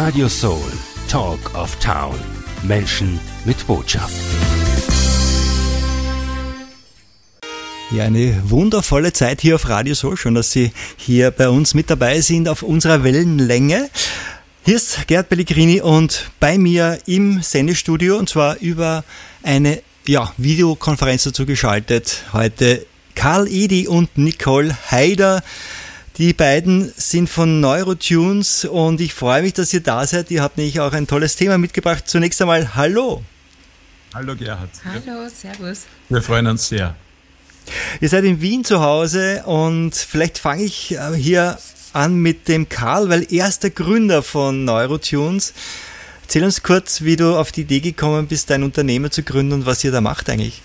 Radio Soul, Talk of Town. Menschen mit Botschaft. Ja, eine wundervolle Zeit hier auf Radio Soul. Schön, dass Sie hier bei uns mit dabei sind auf unserer Wellenlänge. Hier ist Gerd Pellegrini und bei mir im Sendestudio, und zwar über eine Videokonferenz dazu geschaltet, heute Karl Edi und Nicole Haider. Die beiden sind von Neurotunes und ich freue mich, dass ihr da seid. Ihr habt nämlich auch ein tolles Thema mitgebracht. Zunächst einmal Hallo. Hallo Gerhard. Hallo, servus. Wir freuen uns sehr. Ihr seid in Wien zu Hause und vielleicht fange ich hier an mit dem Karl, weil er ist der Gründer von Neurotunes. Erzähl uns kurz, wie du auf die Idee gekommen bist, dein Unternehmen zu gründen und was ihr da macht eigentlich.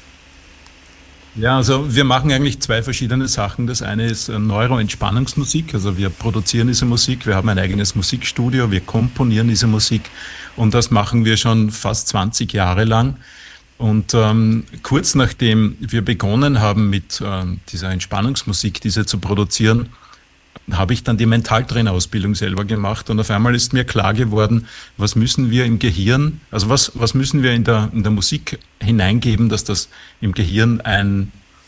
Ja, also wir machen eigentlich zwei verschiedene Sachen. Das eine ist Neuroentspannungsmusik, also wir produzieren diese Musik, wir haben ein eigenes Musikstudio, wir komponieren diese Musik und das machen wir schon fast 20 Jahre lang. Und kurz nachdem wir begonnen haben mit dieser Entspannungsmusik, diese zu produzieren, habe ich dann die Mentaltrainerausbildung selber gemacht und auf einmal ist mir klar geworden, was müssen wir im Gehirn, also was müssen wir in der Musik hineingeben, dass das im Gehirn einen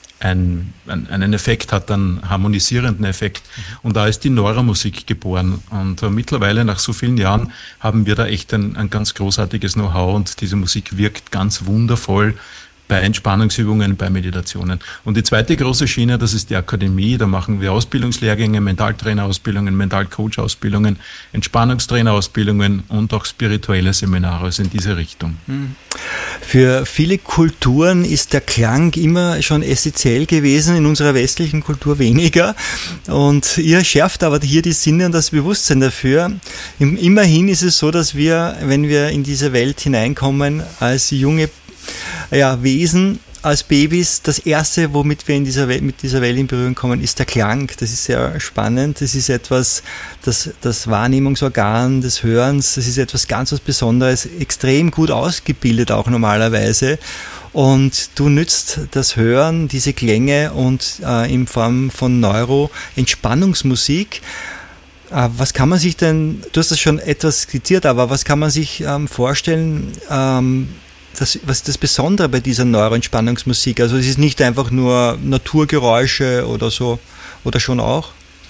Effekt hat, einen harmonisierenden Effekt. Und da ist die Neuromusik geboren. Und mittlerweile, nach so vielen Jahren, haben wir da echt ein ganz großartiges Know-how und diese Musik wirkt ganz wundervoll bei Entspannungsübungen, bei Meditationen. Und die zweite große Schiene, das ist die Akademie. Da machen wir Ausbildungslehrgänge, Mentaltrainerausbildungen, Mentalcoach-Ausbildungen, Entspannungstrainerausbildungen und auch spirituelle Seminare, also in diese Richtung. Für viele Kulturen ist der Klang immer schon essentiell gewesen, in unserer westlichen Kultur weniger. Und ihr schärft aber hier die Sinne und das Bewusstsein dafür. Immerhin ist es so, dass wir, wenn wir in diese Welt hineinkommen, als junge Wesen, als Babys, das Erste, womit wir mit dieser Welt in Berührung kommen, ist der Klang. Das ist sehr spannend. Das ist etwas, das Wahrnehmungsorgan des Hörens, das ist etwas ganz was Besonderes, extrem gut ausgebildet auch normalerweise. Und du nützt das Hören, diese Klänge und in Form von Neuro-Entspannungsmusik. Was kann man sich denn, du hast das schon etwas skizziert, aber was kann man sich vorstellen, was ist das Besondere bei dieser Neuroentspannungsmusik? Also es ist nicht einfach nur Naturgeräusche oder so, oder schon auch?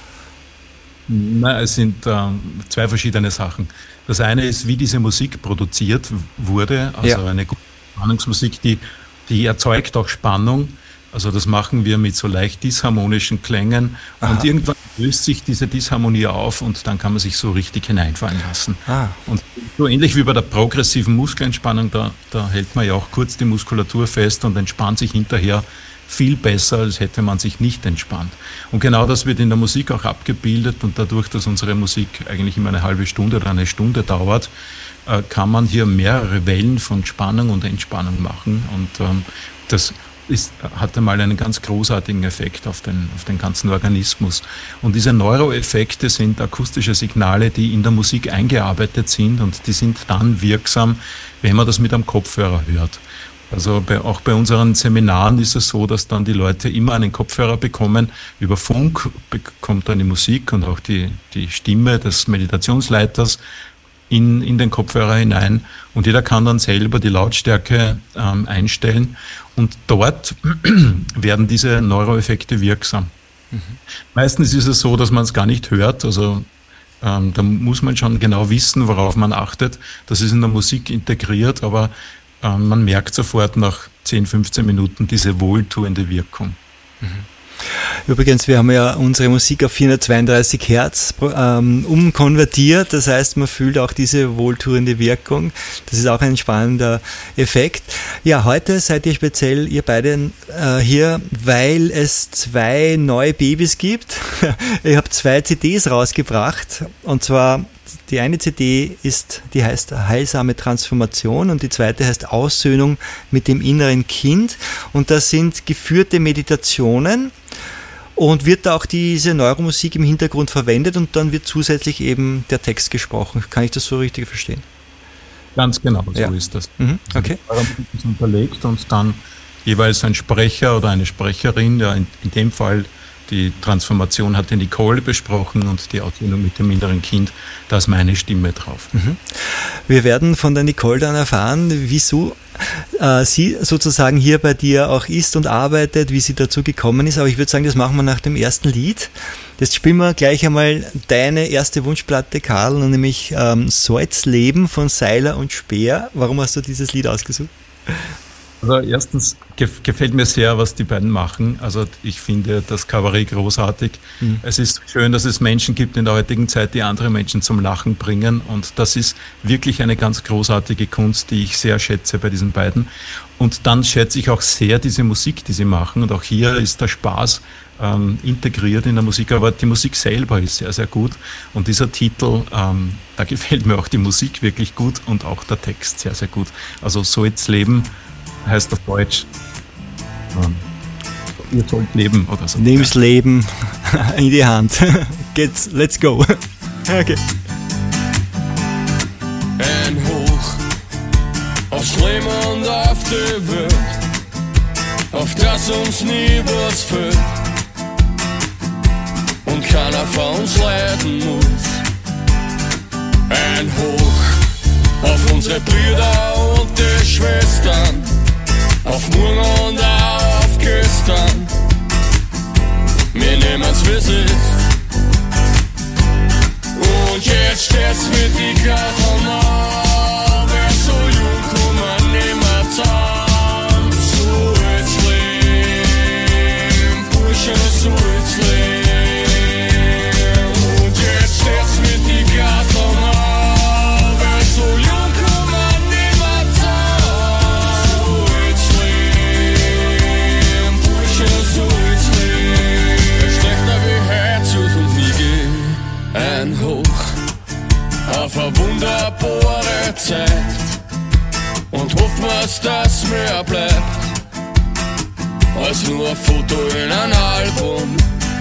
Nein, es sind zwei verschiedene Sachen. Das eine ist, wie diese Musik produziert wurde, also eine gute Spannungsmusik, die erzeugt auch Spannung. Also das machen wir mit so leicht disharmonischen Klängen. Aha. Und irgendwann löst sich diese Disharmonie auf und dann kann man sich so richtig hineinfallen lassen. Und so ähnlich wie bei der progressiven Muskelentspannung, da hält man ja auch kurz die Muskulatur fest und entspannt sich hinterher viel besser, als hätte man sich nicht entspannt. Und genau das wird in der Musik auch abgebildet und dadurch, dass unsere Musik eigentlich immer eine halbe Stunde oder eine Stunde dauert, kann man hier mehrere Wellen von Spannung und Entspannung machen und das hat einmal einen ganz großartigen Effekt auf den ganzen Organismus. Und diese Neuroeffekte sind akustische Signale, die in der Musik eingearbeitet sind und die sind dann wirksam, wenn man das mit einem Kopfhörer hört. Also auch bei unseren Seminaren ist es so, dass dann die Leute immer einen Kopfhörer bekommen. Über Funk bekommt dann die Musik und auch die Stimme des Meditationsleiters in den Kopfhörer hinein und jeder kann dann selber die Lautstärke einstellen und dort werden diese Neuroeffekte wirksam. Meistens ist es so, dass man es gar nicht hört, also da muss man schon genau wissen, worauf man achtet. Das ist in der Musik integriert, aber man merkt sofort nach 10, 15 Minuten diese wohltuende Wirkung. Übrigens, wir haben ja unsere Musik auf 432 Hertz umkonvertiert, das heißt, man fühlt auch diese wohltuende Wirkung. Das ist auch ein spannender Effekt. Ja, heute seid ihr speziell, ihr beiden, hier, weil es 2 neue Babys gibt. Ihr habt 2 CDs rausgebracht und zwar die eine CD die heißt Heilsame Transformation und die zweite heißt Aussöhnung mit dem inneren Kind und das sind geführte Meditationen und wird da auch diese Neuromusik im Hintergrund verwendet und dann wird zusätzlich eben der Text gesprochen. Kann ich das so richtig verstehen? Ganz genau, so ist das. Okay. Die ist unterlegt und dann jeweils ein Sprecher oder eine Sprecherin, ja in dem Fall die Transformation hatte Nicole besprochen und die Ausbildung mit dem inneren Kind, da ist meine Stimme drauf. Wir werden von der Nicole dann erfahren, wieso sie sozusagen hier bei dir auch ist und arbeitet, wie sie dazu gekommen ist. Aber ich würde sagen, das machen wir nach dem ersten Lied. Jetzt spielen wir gleich einmal deine erste Wunschplatte, Karl, nämlich Salzleben von Seiler und Speer. Warum hast du dieses Lied ausgesucht? Also erstens gefällt mir sehr, was die beiden machen. Also ich finde das Kabarett großartig. Es ist schön, dass es Menschen gibt in der heutigen Zeit, die andere Menschen zum Lachen bringen. Und das ist wirklich eine ganz großartige Kunst, die ich sehr schätze bei diesen beiden. Und dann schätze ich auch sehr diese Musik, die sie machen. Und auch hier ist der Spaß integriert in der Musik. Aber die Musik selber ist sehr, sehr gut. Und dieser Titel, da gefällt mir auch die Musik wirklich gut und auch der Text sehr, sehr gut. Also Salzleben heißt auf Deutsch, ihr sollt leben oder so. Nimm's Leben in die Hand. Let's go. Okay. Ein Hoch aufs Leben und auf die Welt, auf das uns nie was fehlt und keiner von uns leiden muss. Ein Hoch auf unsere Brüder und die Schwestern, auf morgen und auch auf gestern. Wir nehmen's wie's ist. Und jetzt steht's mit die Karten auf. Wer so jung kommen, nimmer zusammen. So jetzt leben, Burschen, so jetzt leben. Und jetzt steht's mit die Karten auf. Wer so jung kommen, nimmer zusammen. So jetzt leben, Burschen, so jetzt leben. Schlechter wie Herz und nie gehen. Ein Hoch auf eine wunderbare Zeit und hoffen wir's, dass mehr bleibt als nur ein Foto in ein Album.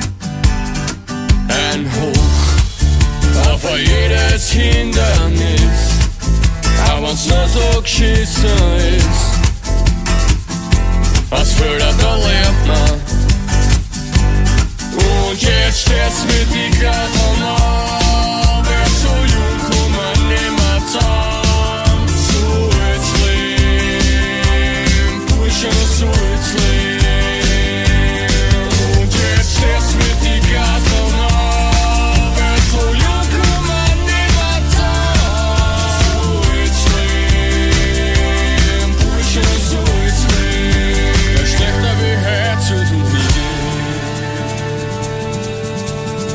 Ein Hoch auf ein jedes Hindernis, auch wenn's nur so geschissen ist. Als Fehler, da lernt man. Und jetzt steht's mit die Karten auf. Wer so jung kommen, nimmer zusammen. So jetzt leben, Burschen, so jetzt leben. Und jetzt steht's mit die Karten auf. Wer so jung kommen, nimmer zusammen. So jetzt leben, Burschen, so jetzt leben. Schlechter wie Herz und wie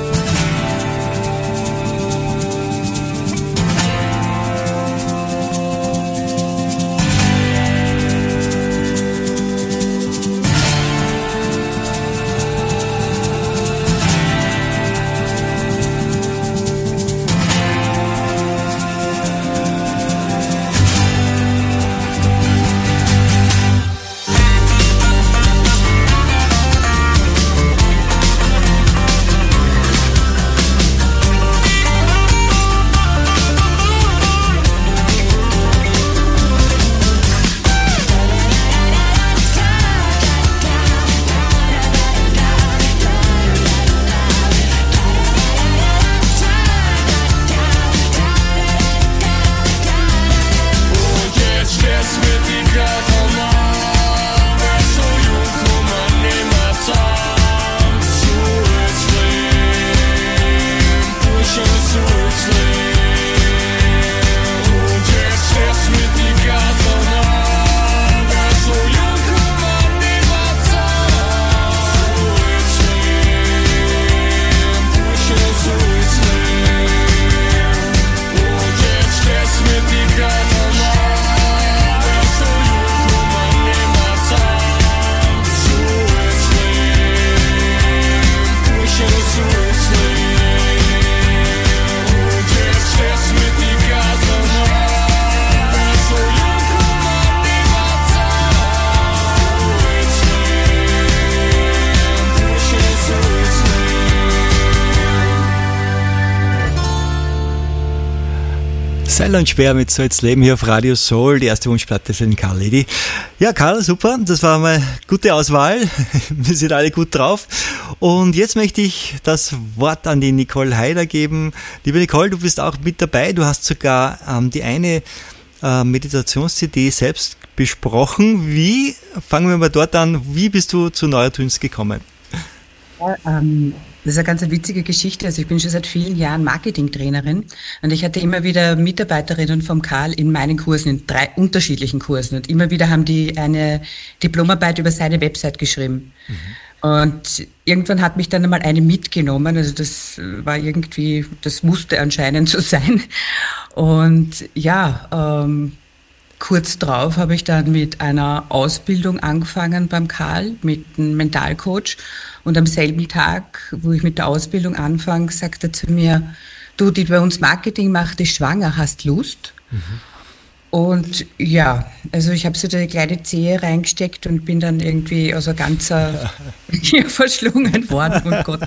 Seiler und Speer mit So jetzt Leben hier auf Radio Soul, die erste Wunschplatte für den Karl Lady. Ja, Karl, super, das war mal gute Auswahl. Wir sind alle gut drauf. Und jetzt möchte ich das Wort an die Nicole Haider geben. Liebe Nicole, du bist auch mit dabei. Du hast sogar die eine Meditations-CD selbst besprochen. Fangen wir mal dort an, wie bist du zu Neurotunes gekommen? Ja, das ist eine ganz witzige Geschichte. Also ich bin schon seit vielen Jahren Marketingtrainerin und ich hatte immer wieder Mitarbeiterinnen vom Karl in meinen Kursen, in 3 unterschiedlichen Kursen, und immer wieder haben die eine Diplomarbeit über seine Website geschrieben. Und irgendwann hat mich dann einmal eine mitgenommen, also das war irgendwie, das musste anscheinend so sein. Und ja, kurz drauf habe ich dann mit einer Ausbildung angefangen beim Karl, mit einem Mentalcoach. Und am selben Tag, wo ich mit der Ausbildung anfange, sagt er zu mir, du, die bei uns Marketing macht, ist schwanger, hast Lust? Und ja, also ich habe so eine kleine Zehe reingesteckt und bin dann irgendwie also ganzer verschlungen worden von Gott.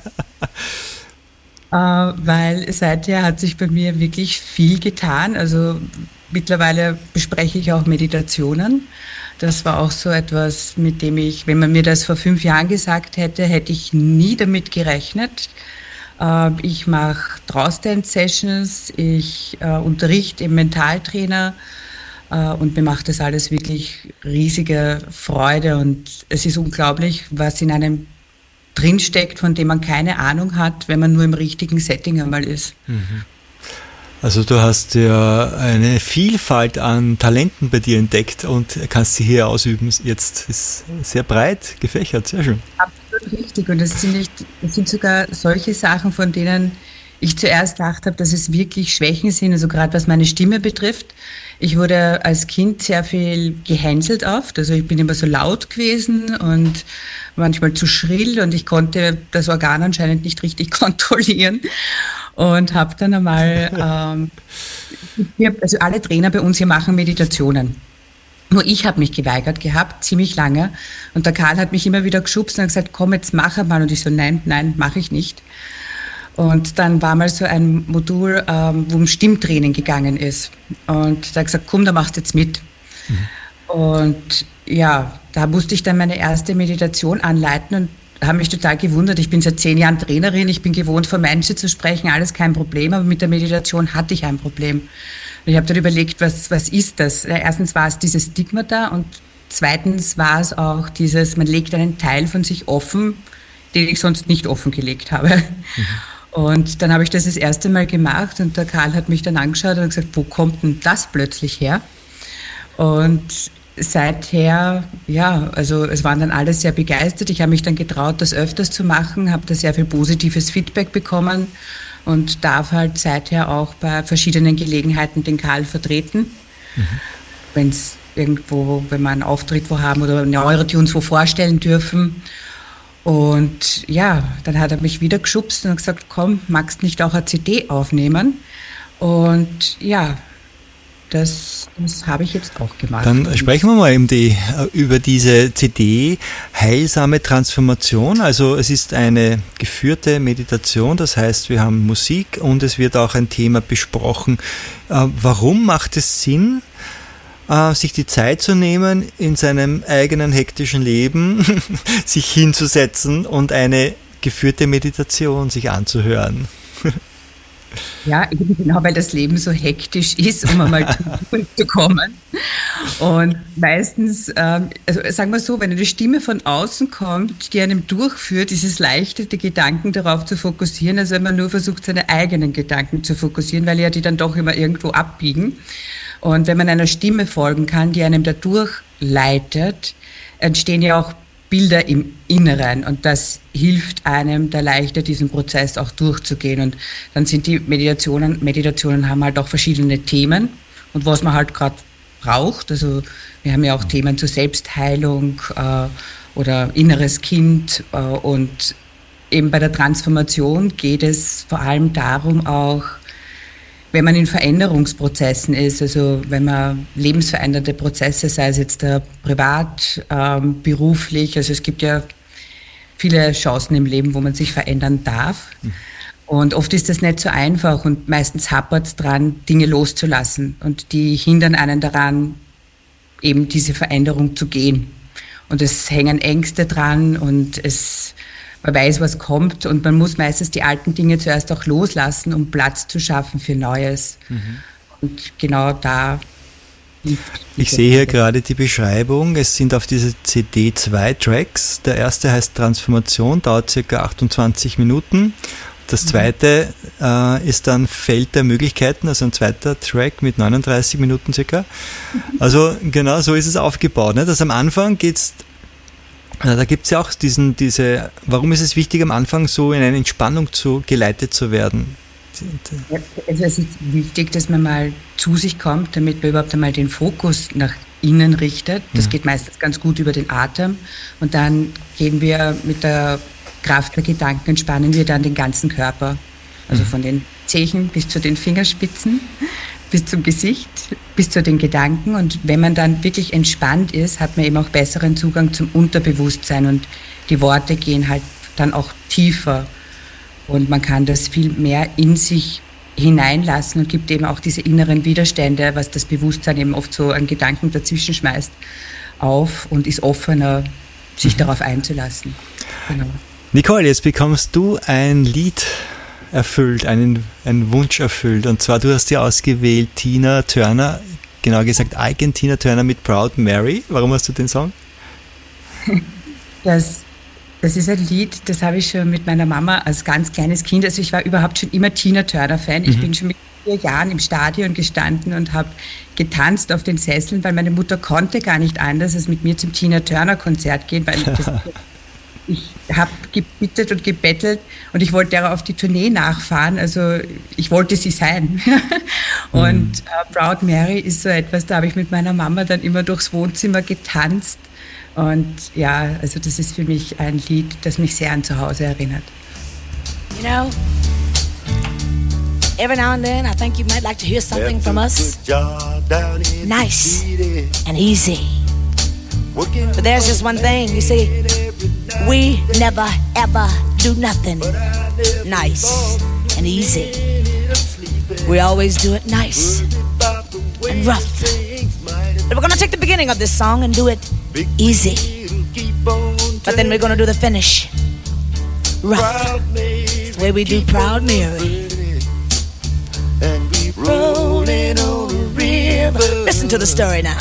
Weil seither hat sich bei mir wirklich viel getan. Also mittlerweile bespreche ich auch Meditationen. Das war auch so etwas, mit dem ich, wenn man mir das vor 5 Jahren gesagt hätte, hätte ich nie damit gerechnet. Ich mache Draus-Dance-Sessions, ich unterrichte im Mentaltrainer und mir macht das alles wirklich riesige Freude. Und es ist unglaublich, was in einem drinsteckt, von dem man keine Ahnung hat, wenn man nur im richtigen Setting einmal ist. Also du hast ja eine Vielfalt an Talenten bei dir entdeckt und kannst sie hier ausüben. Jetzt ist sehr breit gefächert, sehr schön. Absolut richtig. Und es sind sogar solche Sachen, von denen ich zuerst gedacht habe, dass es wirklich Schwächen sind, also gerade was meine Stimme betrifft. Ich wurde als Kind sehr viel gehänselt oft, also ich bin immer so laut gewesen und manchmal zu schrill und ich konnte das Organ anscheinend nicht richtig kontrollieren. Und habe dann einmal, also alle Trainer bei uns hier machen Meditationen. Nur ich habe mich geweigert gehabt, ziemlich lange. Und der Karl hat mich immer wieder geschubst und gesagt, komm, jetzt mach einmal. Und ich so, nein, mache ich nicht. Und dann war mal so ein Modul, wo um Stimmtraining gegangen ist. Und da hat gesagt, komm, da machst du jetzt mit. Und ja, da musste ich dann meine erste Meditation anleiten und habe mich total gewundert. Ich bin seit 10 Jahren Trainerin, ich bin gewohnt, vor Menschen zu sprechen, alles kein Problem, aber mit der Meditation hatte ich ein Problem. Und ich habe dann überlegt, was ist das? Erstens war es dieses Stigma da und zweitens war es auch dieses, man legt einen Teil von sich offen, den ich sonst nicht offengelegt habe. Und dann habe ich das erste Mal gemacht und der Karl hat mich dann angeschaut und gesagt, wo kommt denn das plötzlich her? Und seither, ja, also es waren dann alle sehr begeistert. Ich habe mich dann getraut, das öfters zu machen, habe da sehr viel positives Feedback bekommen und darf halt seither auch bei verschiedenen Gelegenheiten den Karl vertreten. Wenn es irgendwo, wenn wir einen Auftritt wo haben oder Neurotunes wo vorstellen dürfen. Und ja, dann hat er mich wieder geschubst und gesagt, komm, magst nicht auch eine CD aufnehmen? Und ja, das habe ich jetzt auch gemacht. Dann sprechen wir mal über diese CD Heilsame Transformation. Also es ist eine geführte Meditation, das heißt, wir haben Musik und es wird auch ein Thema besprochen. Warum macht es Sinn, sich die Zeit zu nehmen, in seinem eigenen hektischen Leben sich hinzusetzen und eine geführte Meditation sich anzuhören? Ja, genau, weil das Leben so hektisch ist, um einmal zu kommen. Und meistens, also sagen wir so, wenn eine Stimme von außen kommt, die einem durchführt, ist es leichter, die Gedanken darauf zu fokussieren, als wenn man nur versucht, seine eigenen Gedanken zu fokussieren, weil ja die dann doch immer irgendwo abbiegen. Und wenn man einer Stimme folgen kann, die einem da durchleitet, entstehen ja auch Bilder im Inneren und das hilft einem da leichter, diesen Prozess auch durchzugehen. Und dann sind die Meditationen haben halt auch verschiedene Themen und was man halt gerade braucht. Also wir haben ja auch Themen zur Selbstheilung oder inneres Kind und eben bei der Transformation geht es vor allem darum auch, wenn man in Veränderungsprozessen ist, also wenn man lebensverändernde Prozesse, sei es jetzt privat, beruflich, also es gibt ja viele Chancen im Leben, wo man sich verändern darf. Und oft ist das nicht so einfach und meistens hapert es dran, Dinge loszulassen. Und die hindern einen daran, eben diese Veränderung zu gehen. Und es hängen Ängste dran und man weiß, was kommt. Und man muss meistens die alten Dinge zuerst auch loslassen, um Platz zu schaffen für Neues. Und genau da Ich sehe hier gerade die Beschreibung. Es sind auf dieser CD 2 Tracks. Der erste heißt Transformation, dauert ca. 28 Minuten. Das zweite ist dann Feld der Möglichkeiten, also ein zweiter Track mit 39 Minuten circa. Also genau so ist es aufgebaut. Nicht? Also am Anfang geht's, da gibt es ja auch warum ist es wichtig, am Anfang so in eine Entspannung geleitet zu werden? Also es ist wichtig, dass man mal zu sich kommt, damit man überhaupt einmal den Fokus nach innen richtet. Das geht meistens ganz gut über den Atem. Und dann gehen wir mit der Kraft der Gedanken, entspannen wir dann den ganzen Körper. Also von den Zehen bis zu den Fingerspitzen, bis zum Gesicht, bis zu den Gedanken. Und wenn man dann wirklich entspannt ist, hat man eben auch besseren Zugang zum Unterbewusstsein. Und die Worte gehen halt dann auch tiefer. Und man kann das viel mehr in sich hineinlassen und gibt eben auch diese inneren Widerstände, was das Bewusstsein eben oft so an Gedanken dazwischen schmeißt, auf und ist offener, sich darauf einzulassen. Genau. Nicole, jetzt bekommst du ein Lied erfüllt, einen Wunsch erfüllt. Und zwar, du hast ja ausgewählt Tina Turner, genau gesagt Icon Tina Turner mit Proud Mary. Warum hast du den Song? Das ist ein Lied, das habe ich schon mit meiner Mama als ganz kleines Kind, also ich war überhaupt schon immer Tina Turner-Fan. Ich bin schon mit 4 Jahren im Stadion gestanden und habe getanzt auf den Sesseln, weil meine Mutter konnte gar nicht anders, als mit mir zum Tina Turner-Konzert gehen, weil ich habe gebittet und gebettelt und ich wollte der auf die Tournee nachfahren, also ich wollte sie sein. Und Proud Mary ist so etwas, da habe ich mit meiner Mama dann immer durchs Wohnzimmer getanzt. Und ja, also das ist für mich ein Lied, das mich sehr an zu Hause erinnert. You know, every now and then I think you might like to hear something from us. Nice and easy. But there's just one thing, you see, we never ever do nothing nice and easy. We always do it nice and rough. But we're gonna take the beginning of this song and do it easy. But then we're gonna do the finish rough. It's the way we do Proud Mary. And we rolling on the river. Listen to the story now.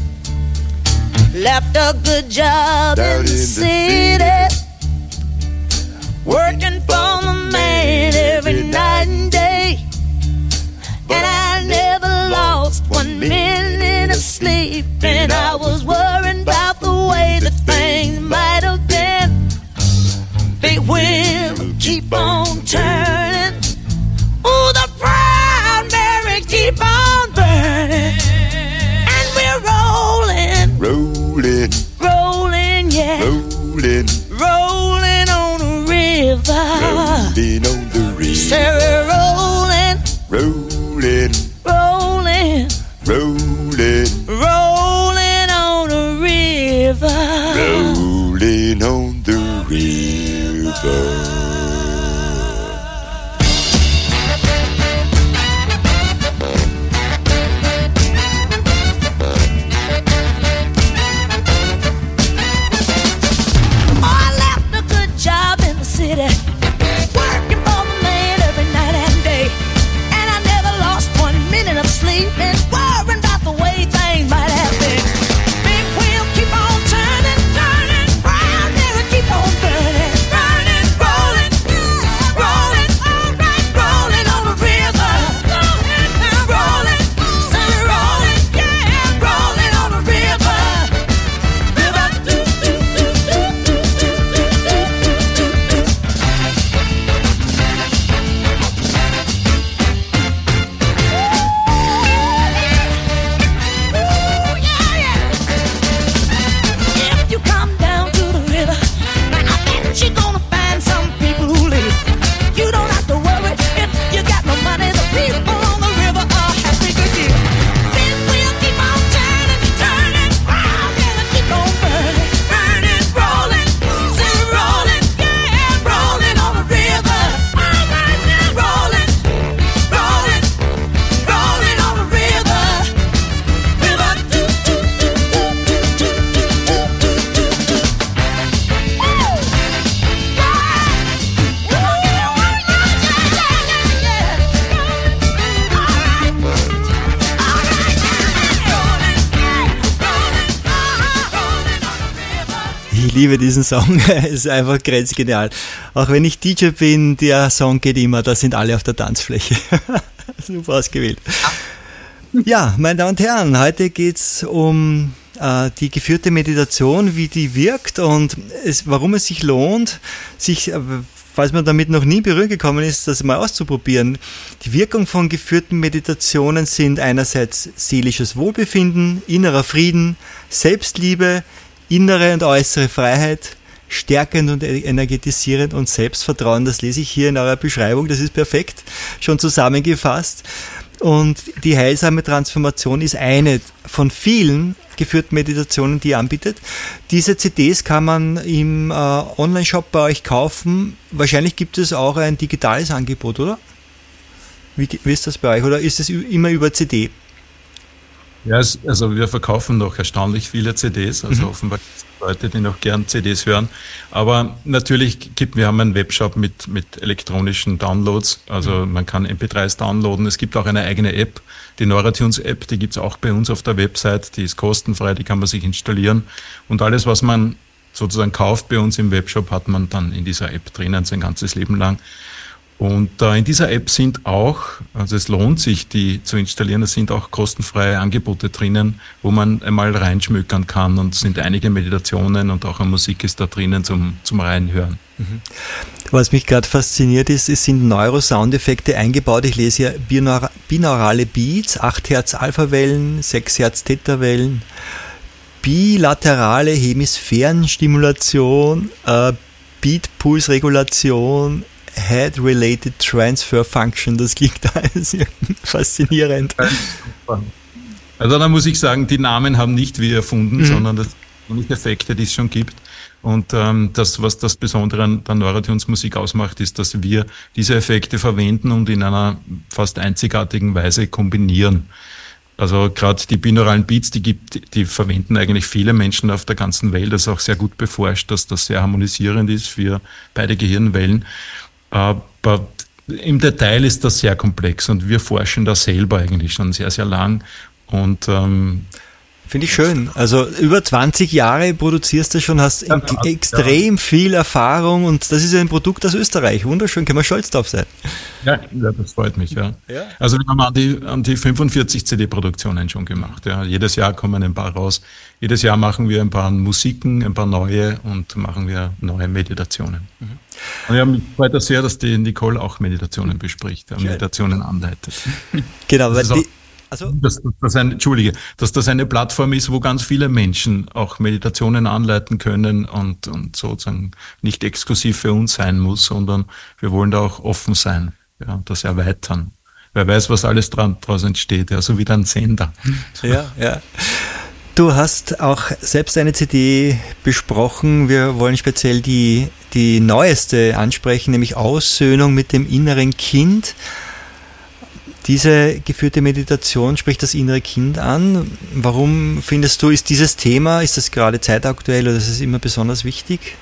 Left a good job in the city, working for the man every night and day. And I never lost 1 minute of sleep, and I was worried about the way that things might have been. Big wheel keep on turning. Oh, the Proud Mary keep on burning. And we're rolling, rolling, rolling, yeah, rolling, rolling on the river, rolling on the river. liebe diesen Song. Es ist einfach grenzgenial. Auch wenn ich DJ bin, der Song geht immer, da sind alle auf der Tanzfläche. Super ausgewählt. Ja, meine Damen und Herren, heute geht es um die geführte Meditation, wie die wirkt und warum es sich lohnt, sich, falls man damit noch nie in Berührung gekommen ist, das mal auszuprobieren. Die Wirkung von geführten Meditationen sind einerseits seelisches Wohlbefinden, innerer Frieden, Selbstliebe, innere und äußere Freiheit, stärkend und energetisierend und Selbstvertrauen. Das lese ich hier in eurer Beschreibung, das ist perfekt schon zusammengefasst. Und die heilsame Transformation ist eine von vielen geführten Meditationen, die ihr anbietet. Diese CDs kann man im Online-Shop bei euch kaufen. Wahrscheinlich gibt es auch ein digitales Angebot, oder? Wie ist das bei euch? Oder ist es immer über CD? Ja, also wir verkaufen noch erstaunlich viele CDs, also offenbar gibt es Leute, die noch gern CDs hören. Aber natürlich wir haben einen Webshop mit elektronischen Downloads, also man kann MP3s downloaden. Es gibt auch eine eigene App, die Neuratunes-App, die gibt es auch bei uns auf der Website, die ist kostenfrei, die kann man sich installieren. Und alles, was man sozusagen kauft bei uns im Webshop, hat man dann in dieser App drinnen sein ganzes Leben lang. Und in dieser App sind auch, also es lohnt sich, die zu installieren, es sind auch kostenfreie Angebote drinnen, wo man einmal reinschmökern kann und es sind einige Meditationen und auch eine Musik ist da drinnen zum Reinhören. Was mich gerade fasziniert ist, es sind Neurosoundeffekte eingebaut. Ich lese hier binaurale Beats, 8 Hertz Alpha-Wellen, 6 Hertz Theta-Wellen, bilaterale Hemisphärenstimulation, Beat-Pulsregulation, Head-Related Transfer Function, das klingt alles faszinierend. Also da muss ich sagen, die Namen haben nicht wir erfunden, sondern das sind Effekte, die es schon gibt. Und das, was das Besondere an der Neuratunes-Musik ausmacht, ist, dass wir diese Effekte verwenden und in einer fast einzigartigen Weise kombinieren. Also gerade die binauralen Beats, die verwenden eigentlich viele Menschen auf der ganzen Welt. Das ist auch sehr gut beforscht, dass das sehr harmonisierend ist für beide Gehirnwellen. Aber im Detail ist das sehr komplex und wir forschen da selber eigentlich schon sehr, sehr lang. Und finde ich schön. Also über 20 Jahre produzierst du schon, hast extrem viel Erfahrung und das ist ein Produkt aus Österreich. Wunderschön, können wir stolz drauf sein. Ja, das freut mich, ja. Also wir haben an die 45 CD-Produktionen schon gemacht. Ja. Jedes Jahr kommen ein paar raus. Jedes Jahr machen wir ein paar Musiken, ein paar neue und machen wir neue Meditationen. Und mich freut das sehr, dass die Nicole auch Meditationen bespricht, Meditationen anleitet. Genau, weil dass das eine Plattform ist, wo ganz viele Menschen auch Meditationen anleiten können und sozusagen nicht exklusiv für uns sein muss, sondern wir wollen da auch offen sein, ja, und das erweitern. Wer weiß, was alles daraus entsteht, ja, so wie ein Sender. Ja. Du hast auch selbst eine CD besprochen. Wir wollen speziell die neueste ansprechen, nämlich Aussöhnung mit dem inneren Kind. Diese geführte Meditation spricht das innere Kind an. Warum findest du, ist dieses Thema, ist das gerade zeitaktuell oder ist es immer besonders wichtig?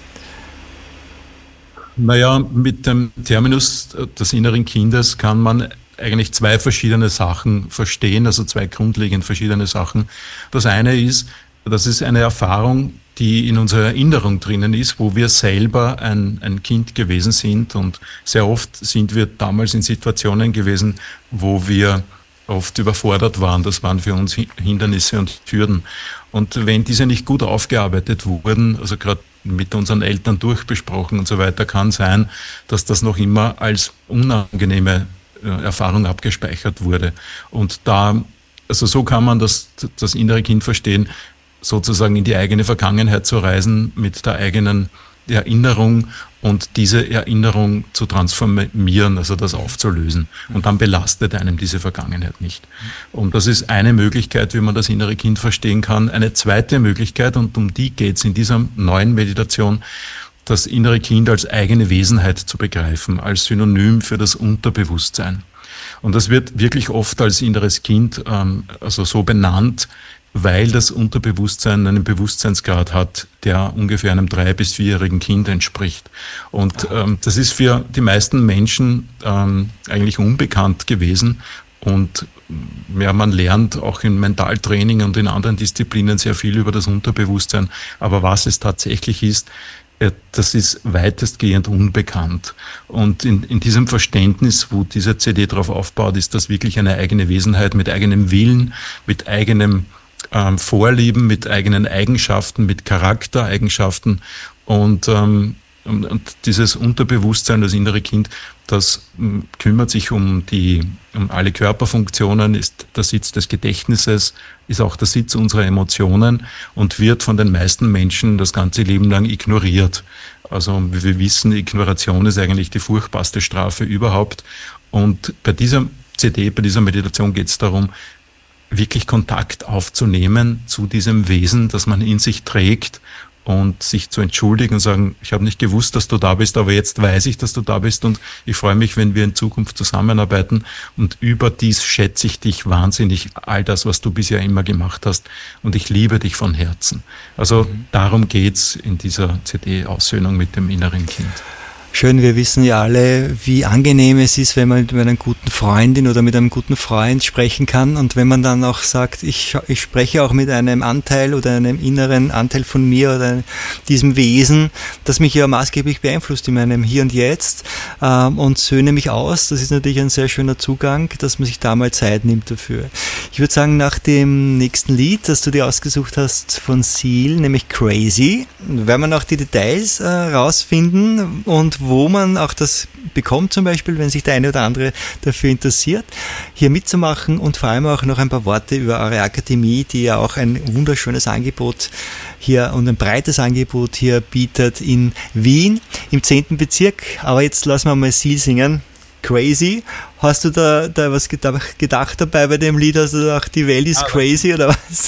Naja, mit dem Terminus des inneren Kindes kann man eigentlich zwei verschiedene Sachen verstehen, also zwei grundlegend verschiedene Sachen. Das eine ist, das ist eine Erfahrung, die in unserer Erinnerung drinnen ist, wo wir selber ein Kind gewesen sind und sehr oft sind wir damals in Situationen gewesen, wo wir oft überfordert waren. Das waren für uns Hindernisse und Hürden. Und wenn diese nicht gut aufgearbeitet wurden, also gerade mit unseren Eltern durchbesprochen und so weiter, kann sein, dass das noch immer als unangenehme Erfahrung abgespeichert wurde. Und also so kann man das innere Kind verstehen, sozusagen in die eigene Vergangenheit zu reisen mit der eigenen Erinnerung und diese Erinnerung zu transformieren, also das aufzulösen. Und dann belastet einem diese Vergangenheit nicht. Und das ist eine Möglichkeit, wie man das innere Kind verstehen kann. Eine zweite Möglichkeit, und um die geht es in dieser neuen Meditation, das innere Kind als eigene Wesenheit zu begreifen, als Synonym für das Unterbewusstsein. Und das wird wirklich oft als inneres Kind also so benannt, weil das Unterbewusstsein einen Bewusstseinsgrad hat, der ungefähr einem 3- bis 4-jährigen Kind entspricht. Und das ist für die meisten Menschen eigentlich unbekannt gewesen. Und ja, man lernt auch im Mentaltraining und in anderen Disziplinen sehr viel über das Unterbewusstsein. Aber was es tatsächlich ist, das ist weitestgehend unbekannt. Und in diesem Verständnis, wo diese CD drauf aufbaut, ist das wirklich eine eigene Wesenheit mit eigenem Willen, mit eigenem Vorlieben, mit eigenen Eigenschaften, mit Charaktereigenschaften und dieses Unterbewusstsein, das innere Kind, das kümmert sich um alle Körperfunktionen, ist der Sitz des Gedächtnisses, ist auch der Sitz unserer Emotionen und wird von den meisten Menschen das ganze Leben lang ignoriert. Also wie wir wissen, Ignoration ist eigentlich die furchtbarste Strafe überhaupt. Und bei dieser CD, bei dieser Meditation geht es darum, wirklich Kontakt aufzunehmen zu diesem Wesen, das man in sich trägt und sich zu entschuldigen und sagen, ich habe nicht gewusst, dass du da bist, aber jetzt weiß ich, dass du da bist und ich freue mich, wenn wir in Zukunft zusammenarbeiten und überdies schätze ich dich wahnsinnig, all das, was du bisher immer gemacht hast und ich liebe dich von Herzen. Also darum geht's in dieser CD-Aussöhnung mit dem inneren Kind. Schön, wir wissen ja alle, wie angenehm es ist, wenn man mit einer guten Freundin oder mit einem guten Freund sprechen kann und wenn man dann auch sagt, ich spreche auch mit einem Anteil oder einem inneren Anteil von mir oder diesem Wesen, das mich ja maßgeblich beeinflusst in meinem Hier und Jetzt und söhne mich aus. Das ist natürlich ein sehr schöner Zugang, dass man sich da mal Zeit nimmt dafür. Ich würde sagen, nach dem nächsten Lied, das du dir ausgesucht hast von Seal, nämlich Crazy, werden wir noch die Details rausfinden und wo man auch das bekommt, zum Beispiel, wenn sich der eine oder andere dafür interessiert, hier mitzumachen und vor allem auch noch ein paar Worte über eure Akademie, die ja auch ein wunderschönes Angebot hier und ein breites Angebot hier bietet in Wien im 10. Bezirk. Aber jetzt lassen wir mal Seal singen. Crazy. Hast du da was gedacht dabei bei dem Lied? Hast du gedacht, die Welt ist crazy oder was?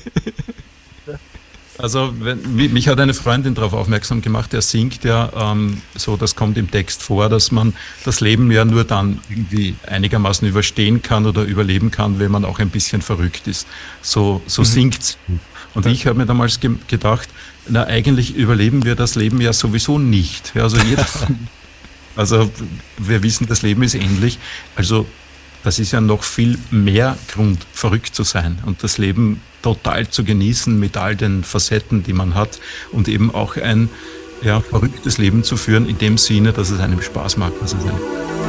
Also mich hat eine Freundin darauf aufmerksam gemacht, der singt ja so, das kommt im Text vor, dass man das Leben ja nur dann irgendwie einigermaßen überstehen kann oder überleben kann, wenn man auch ein bisschen verrückt ist. So singt's. Und ich habe mir damals gedacht, na eigentlich überleben wir das Leben ja sowieso nicht. Ja, also wir wissen, das Leben ist endlich. Also das ist ja noch viel mehr Grund, verrückt zu sein und das Leben total zu genießen mit all den Facetten, die man hat und eben auch ein verrücktes Leben zu führen, in dem Sinne, dass es einem Spaß macht, was es einem.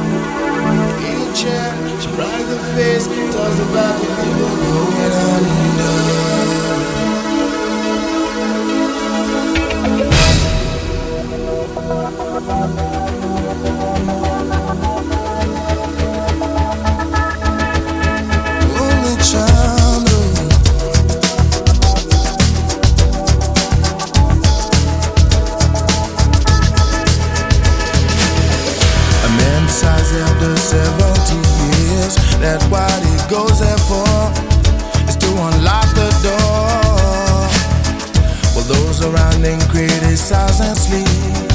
After 70 years, that what he goes there for is to unlock the door. Well, those around him criticize and sleep.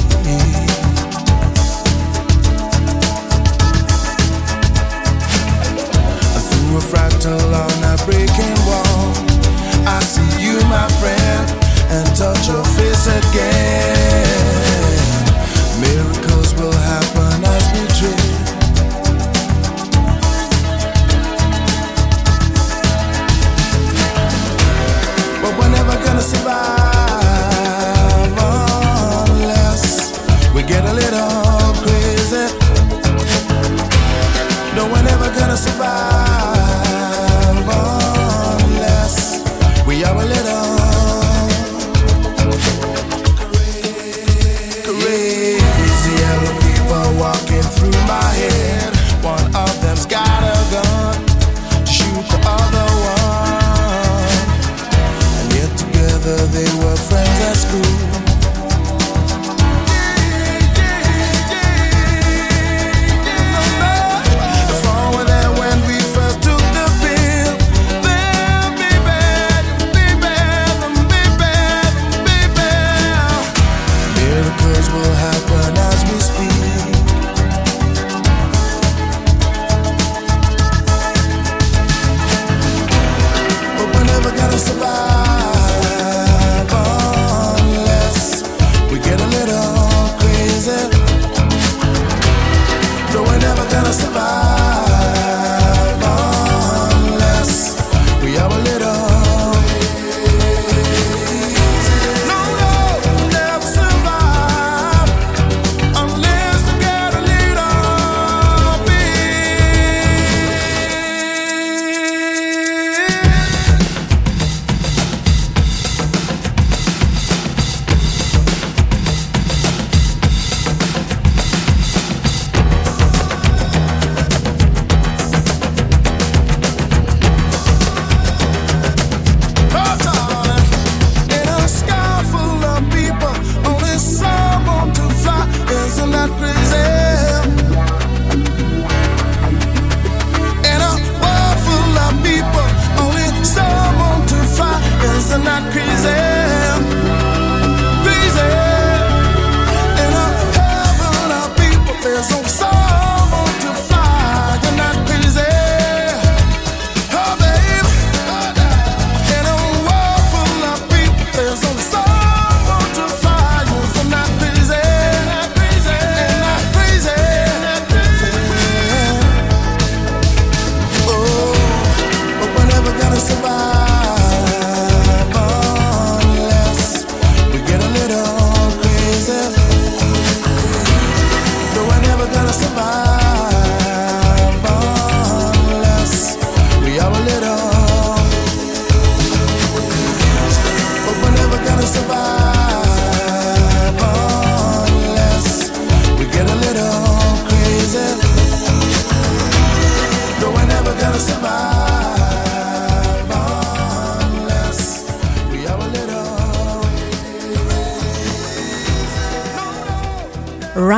Through a fractal on a breaking wall, I see you, my friend, and touch your face again. Miracles will happen as we dream. But we're never gonna survive unless we get a little crazy. No, we're never gonna survive unless we are a little crazy. Yellow people walking through my head. One of them's got a gun to shoot the other one. And yet together they were friends at school. If all were there when we first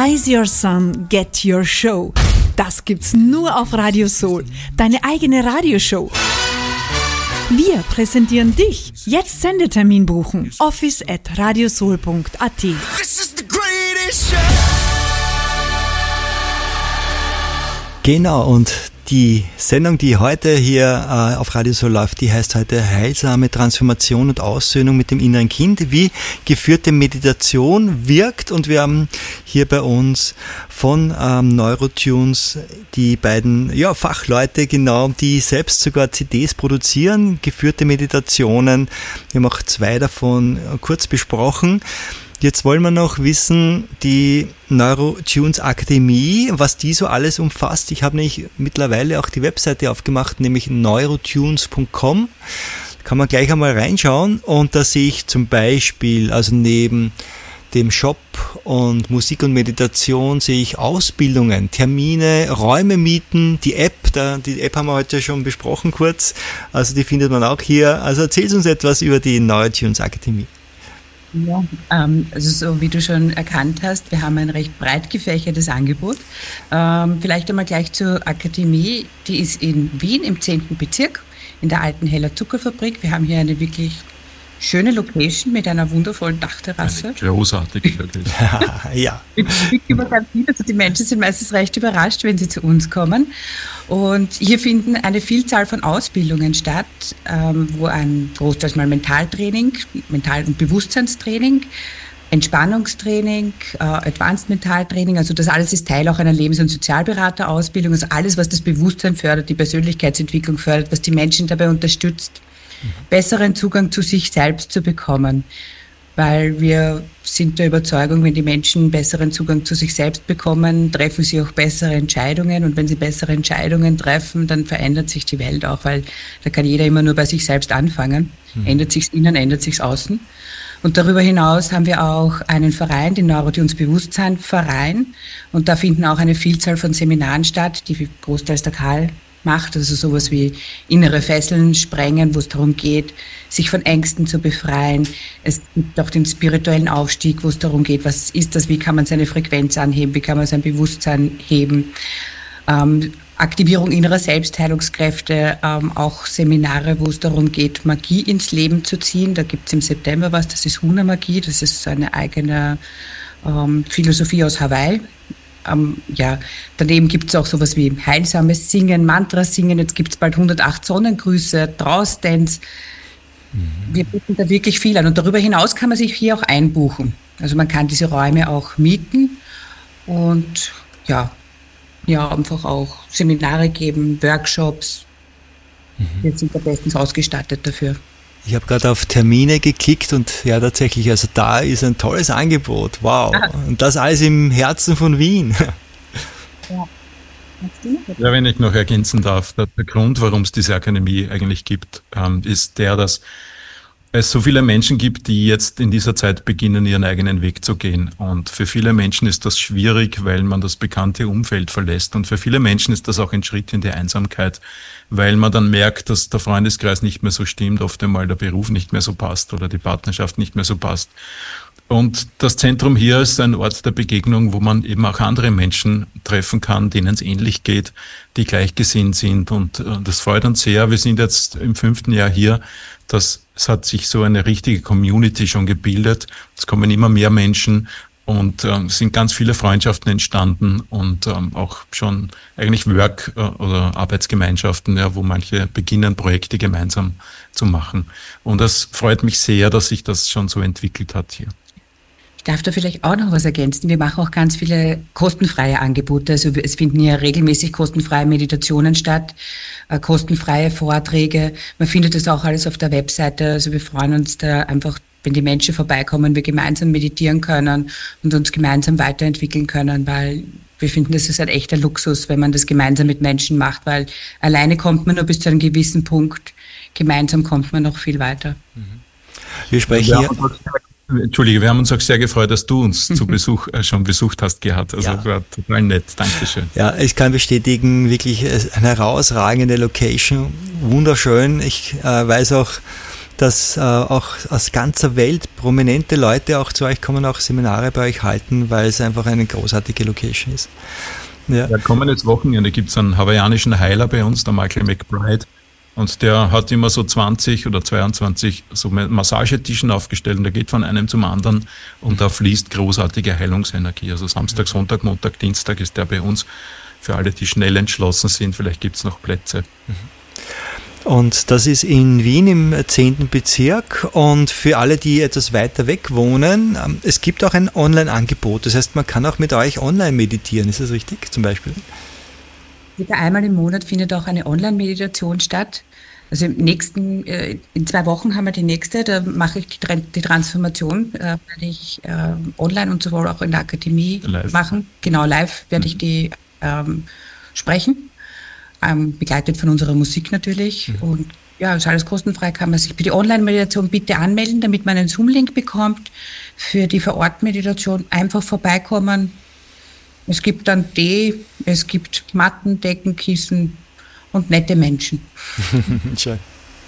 Rise Your Sun, Get Your Show. Das gibt's nur auf Radio Soul, deine eigene Radioshow. Wir präsentieren dich. Jetzt Sendetermin buchen. office@radiosoul.at. Genau, und die Sendung, die heute hier auf Radio Soul läuft, die heißt heute Heilsame Transformation und Aussöhnung mit dem inneren Kind, wie geführte Meditation wirkt. Und wir haben hier bei uns von Neurotunes die beiden Fachleute, genau, die selbst sogar CDs produzieren, geführte Meditationen. Wir haben auch 2 davon kurz besprochen. Jetzt wollen wir noch wissen, die Neurotunes Akademie, was die so alles umfasst. Ich habe nämlich mittlerweile auch die Webseite aufgemacht, nämlich neurotunes.com. Kann man gleich einmal reinschauen, und da sehe ich zum Beispiel, also neben dem Shop und Musik und Meditation sehe ich Ausbildungen, Termine, Räume mieten, die App haben wir heute schon besprochen kurz, also die findet man auch hier. Also erzähl uns etwas über die Neurotunes Akademie. Ja, also so wie du schon erkannt hast, wir haben ein recht breit gefächertes Angebot. Vielleicht einmal gleich zur Akademie. Die ist in Wien im 10. Bezirk, in der alten Heller Zuckerfabrik. Wir haben hier eine wirklich schöne Location mit einer wundervollen Dachterrasse. Eine großartig, wirklich. Ja. Also die Menschen sind meistens recht überrascht, wenn sie zu uns kommen. Und hier finden eine Vielzahl von Ausbildungen statt, wo ein großteils mal Mentaltraining, Mental- und Bewusstseinstraining, Entspannungstraining, Advanced Mentaltraining, also das alles ist Teil auch einer Lebens- und Sozialberaterausbildung, also alles, was das Bewusstsein fördert, die Persönlichkeitsentwicklung fördert, was die Menschen dabei unterstützt, besseren Zugang zu sich selbst zu bekommen. Weil wir sind der Überzeugung, wenn die Menschen besseren Zugang zu sich selbst bekommen, treffen sie auch bessere Entscheidungen. Und wenn sie bessere Entscheidungen treffen, dann verändert sich die Welt auch, weil da kann jeder immer nur bei sich selbst anfangen. Ändert sich's innen, ändert sich's außen. Und darüber hinaus haben wir auch einen Verein, den Neurotunes Bewusstsein Verein. Und da finden auch eine Vielzahl von Seminaren statt, die großteils der Karl macht, also sowas wie innere Fesseln sprengen, wo es darum geht, sich von Ängsten zu befreien. Es gibt auch den spirituellen Aufstieg, wo es darum geht, was ist das, wie kann man seine Frequenz anheben, wie kann man sein Bewusstsein heben. Aktivierung innerer Selbstheilungskräfte, auch Seminare, wo es darum geht, Magie ins Leben zu ziehen. Da gibt es im September was, das ist Huna-Magie, das ist so eine eigene Philosophie aus Hawaii. Daneben gibt es auch sowas wie heilsames Singen, Mantras singen, jetzt gibt es bald 108 Sonnengrüße, Traus-Dance. Wir bieten da wirklich viel an und darüber hinaus kann man sich hier auch einbuchen. Also man kann diese Räume auch mieten und einfach auch Seminare geben, Workshops. Wir sind da bestens ausgestattet dafür. Ich habe gerade auf Termine geklickt und ja, tatsächlich, also da ist ein tolles Angebot. Wow. Und das alles im Herzen von Wien. Ja, wenn ich noch ergänzen darf, der Grund, warum es diese Akademie eigentlich gibt, ist der, dass es so viele Menschen gibt, die jetzt in dieser Zeit beginnen, ihren eigenen Weg zu gehen. Und für viele Menschen ist das schwierig, weil man das bekannte Umfeld verlässt. Und für viele Menschen ist das auch ein Schritt in die Einsamkeit, weil man dann merkt, dass der Freundeskreis nicht mehr so stimmt, oft einmal der Beruf nicht mehr so passt oder die Partnerschaft nicht mehr so passt. Und das Zentrum hier ist ein Ort der Begegnung, wo man eben auch andere Menschen treffen kann, denen es ähnlich geht, die gleichgesinnt sind. Und das freut uns sehr. Wir sind jetzt im 5. Jahr hier. Es hat sich so eine richtige Community schon gebildet. Es kommen immer mehr Menschen und es sind ganz viele Freundschaften entstanden und auch schon eigentlich Work- oder Arbeitsgemeinschaften, ja, wo manche beginnen, Projekte gemeinsam zu machen. Und das freut mich sehr, dass sich das schon so entwickelt hat hier. Ich darf da vielleicht auch noch was ergänzen. Wir machen auch ganz viele kostenfreie Angebote. Also es finden ja regelmäßig kostenfreie Meditationen statt, kostenfreie Vorträge. Man findet das auch alles auf der Webseite. Also wir freuen uns da einfach, wenn die Menschen vorbeikommen, wir gemeinsam meditieren können und uns gemeinsam weiterentwickeln können, weil wir finden, das ist ein echter Luxus, wenn man das gemeinsam mit Menschen macht, weil alleine kommt man nur bis zu einem gewissen Punkt, gemeinsam kommt man noch viel weiter. Wir sprechen hier... Entschuldige, wir haben uns auch sehr gefreut, dass du uns zu Besuch schon besucht hast, Gerhard. Also war total nett. Dankeschön. Ja, ich kann bestätigen, wirklich eine herausragende Location, wunderschön. Ich weiß auch, dass auch aus ganzer Welt prominente Leute auch zu euch kommen, auch Seminare bei euch halten, weil es einfach eine großartige Location ist. Ja, kommendes Wochenende gibt es einen hawaiianischen Heiler bei uns, der Michael McBride. Und der hat immer so 20 oder 22 so Massagetischen aufgestellt und der geht von einem zum anderen und da fließt großartige Heilungsenergie. Also Samstag, Sonntag, Montag, Dienstag ist der bei uns. Für alle, die schnell entschlossen sind, vielleicht gibt es noch Plätze. Und das ist in Wien im 10. Bezirk. Und für alle, die etwas weiter weg wohnen, es gibt auch ein Online-Angebot. Das heißt, man kann auch mit euch online meditieren. Ist das richtig, zum Beispiel? Einmal im Monat findet auch eine Online-Meditation statt. Also in 2 Wochen haben wir die nächste, da mache ich die Transformation, werde ich online und sowohl auch in der Akademie machen. Genau, live werde ich die sprechen, begleitet von unserer Musik natürlich. Und ja, ist alles kostenfrei, kann man sich für die Online-Meditation bitte anmelden, damit man einen Zoom-Link bekommt. Für die Vor-Ort-Meditation einfach vorbeikommen. Es gibt dann Tee, es gibt Matten, Decken, Kissen und nette Menschen. Schön.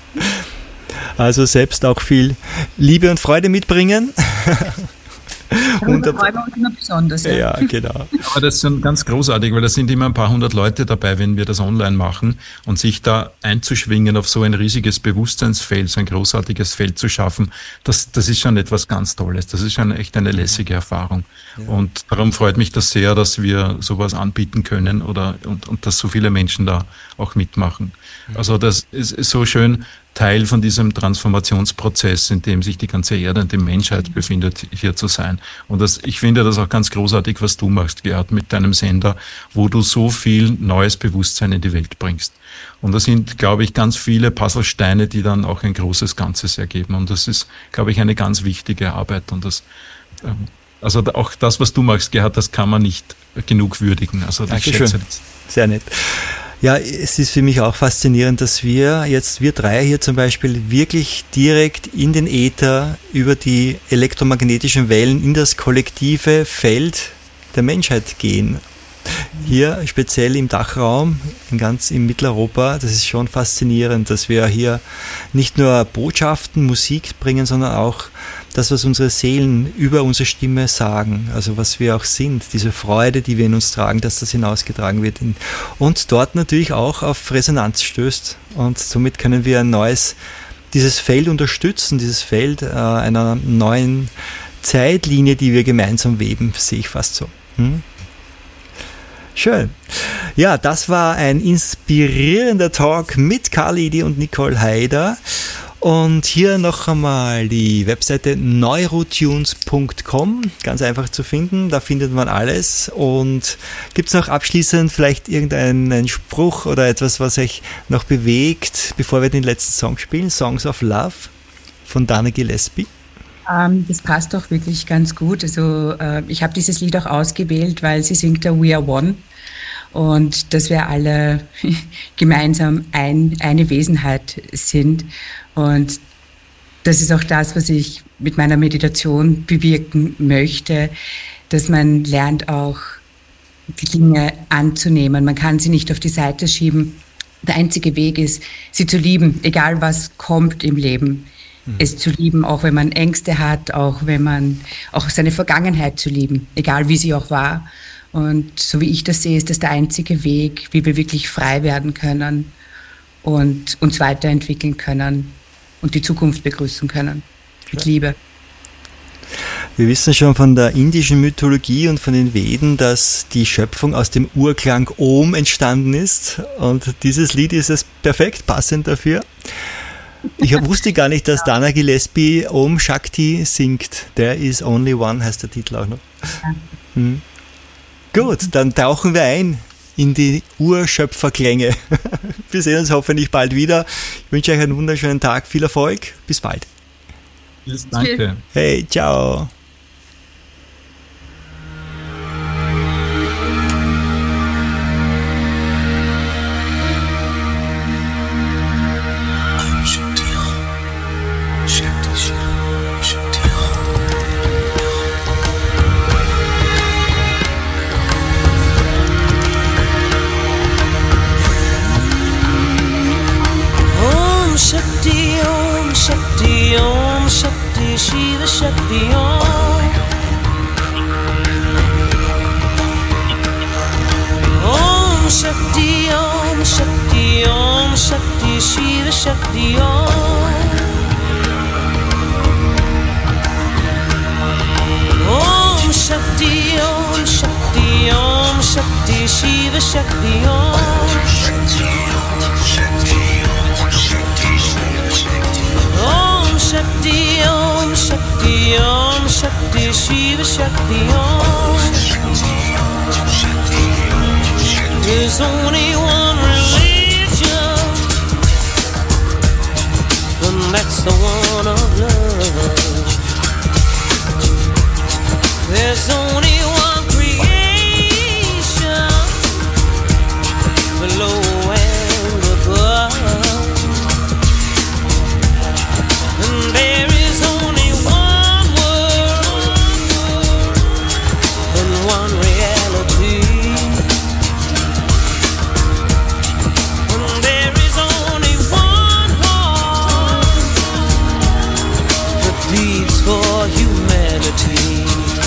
Also selbst auch viel Liebe und Freude mitbringen. Und da freuen wir uns immer besonders. Ja, genau. Aber das ist schon ganz großartig, weil da sind immer ein paar hundert Leute dabei, wenn wir das online machen und sich da einzuschwingen auf so ein riesiges Bewusstseinsfeld, so ein großartiges Feld zu schaffen, das ist schon etwas ganz Tolles. Das ist schon echt eine lässige Erfahrung. Ja. Und darum freut mich das sehr, dass wir sowas anbieten können und dass so viele Menschen da auch mitmachen. Also das ist so schön, Teil von diesem Transformationsprozess, in dem sich die ganze Erde und die Menschheit befindet, hier zu sein. Und ich finde das auch ganz großartig, was du machst, Gerhard, mit deinem Sender, wo du so viel neues Bewusstsein in die Welt bringst. Und das sind, glaube ich, ganz viele Puzzlesteine, die dann auch ein großes Ganzes ergeben. Und das ist, glaube ich, eine ganz wichtige Arbeit. Und also auch das, was du machst, Gerhard, das kann man nicht genug würdigen. Also ich schätze das. Sehr nett. Ja, es ist für mich auch faszinierend, dass wir drei hier zum Beispiel wirklich direkt in den Äther über die elektromagnetischen Wellen in das kollektive Feld der Menschheit gehen. Hier speziell im Dachraum, ganz in Mitteleuropa, das ist schon faszinierend, dass wir hier nicht nur Botschaften, Musik bringen, sondern auch das, was unsere Seelen über unsere Stimme sagen, also was wir auch sind, diese Freude, die wir in uns tragen, dass das hinausgetragen wird und dort natürlich auch auf Resonanz stößt und somit können wir dieses Feld unterstützen, dieses Feld einer neuen Zeitlinie, die wir gemeinsam weben, sehe ich fast so. Schön. Ja, das war ein inspirierender Talk mit Karl Idi und Nicole Haider. Und hier noch einmal die Webseite neurotunes.com, ganz einfach zu finden, da findet man alles. Und gibt es noch abschließend vielleicht irgendeinen Spruch oder etwas, was euch noch bewegt, bevor wir den letzten Song spielen, Songs of Love von Dana Gillespie? Das passt doch wirklich ganz gut. Also ich habe dieses Lied auch ausgewählt, weil sie singt da We Are One und dass wir alle gemeinsam eine Wesenheit sind. Und das ist auch das, was ich mit meiner Meditation bewirken möchte, dass man lernt auch die Dinge anzunehmen. Man kann sie nicht auf die Seite schieben. Der einzige Weg ist, sie zu lieben, egal was kommt im Leben. Es zu lieben, auch wenn man Ängste hat, auch seine Vergangenheit zu lieben, egal wie sie auch war. Und so wie ich das sehe, ist das der einzige Weg, wie wir wirklich frei werden können und uns weiterentwickeln können und die Zukunft begrüßen können. Mit Liebe. Wir wissen schon von der indischen Mythologie und von den Veden, dass die Schöpfung aus dem Urklang Om entstanden ist. Und dieses Lied ist es perfekt passend dafür. Ich wusste gar nicht, dass Dana Gillespie Om Shakti singt. There is only one heißt der Titel auch noch. Ja. Gut, dann tauchen wir ein in die Urschöpferklänge. Wir sehen uns hoffentlich bald wieder. Ich wünsche euch einen wunderschönen Tag, viel Erfolg. Bis bald. Yes, danke. Hey, ciao. Om Shakti, Om Shakti, Shiva Shakti, Om. Om Shakti, Om Shakti, Om Shakti, Shiva Shakti, Om. Om Shakti, Om Shakti, Om Shakti, Shiva Shakti, Om. Om Shakti, Om Shakti, Om Shakti, Shiva Shakti, Om. There's only one religion, and that's the one of love. There's only one creation, below and above. And there is only one world and one reality. And there is only one heart that beats for humanity.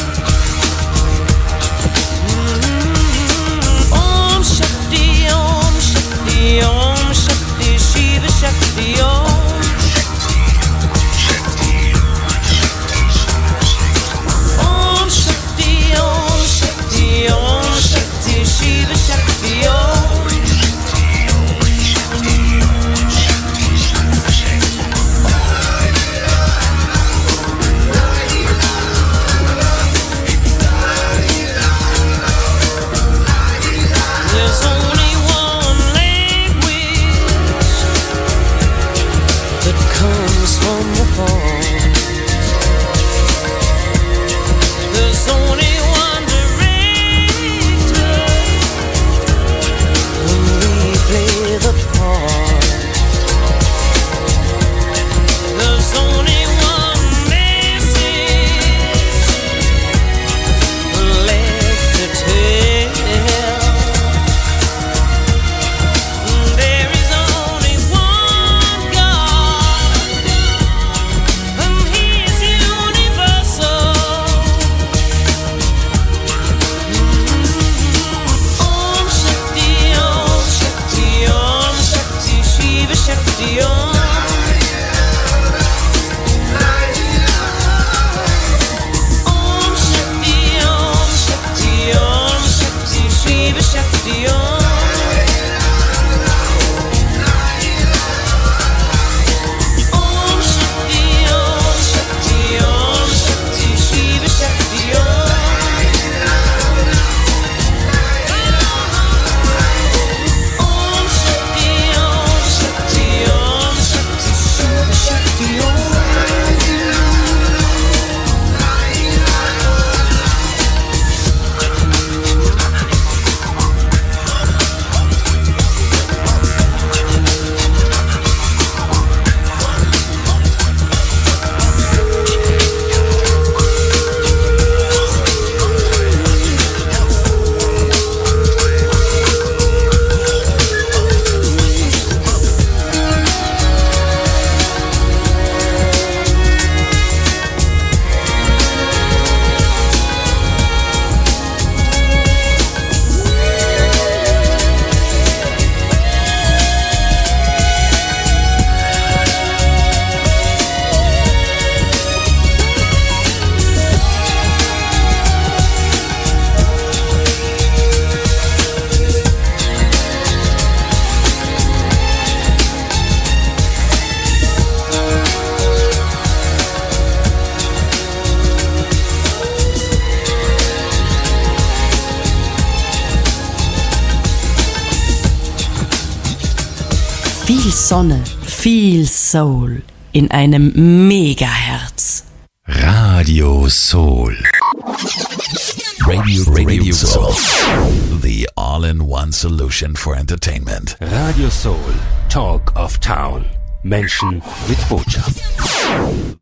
Om Shakti, Om Shakti, Om Shakti, Shiva Shakti, Om. Om Shakti, Om Shakti, Om Shakti, Shiva Shakti, Om. There's only one language that comes from the heart. There's only one director, and we play the part. There's only one message left to tell. There is only one God, and He is universal. Om Shakti, Om Shakti, Om Shakti, Shiva Shakti, Om. Om Shakti, Om Shakti, Om Shakti, Shiva Shakti, Om. Om Shakti, Om Shakti, Om Shakti, Shiva Shakti, Om. Om Shakti, Om Shakti, Om Shakti, Shiva Shakti, Om. Viel Sonne, viel Soul in einem Megaherz. Radio Soul. Radio Soul. The all-in-one solution for entertainment. Radio Soul. Talk of Town. Menschen mit Botschaft.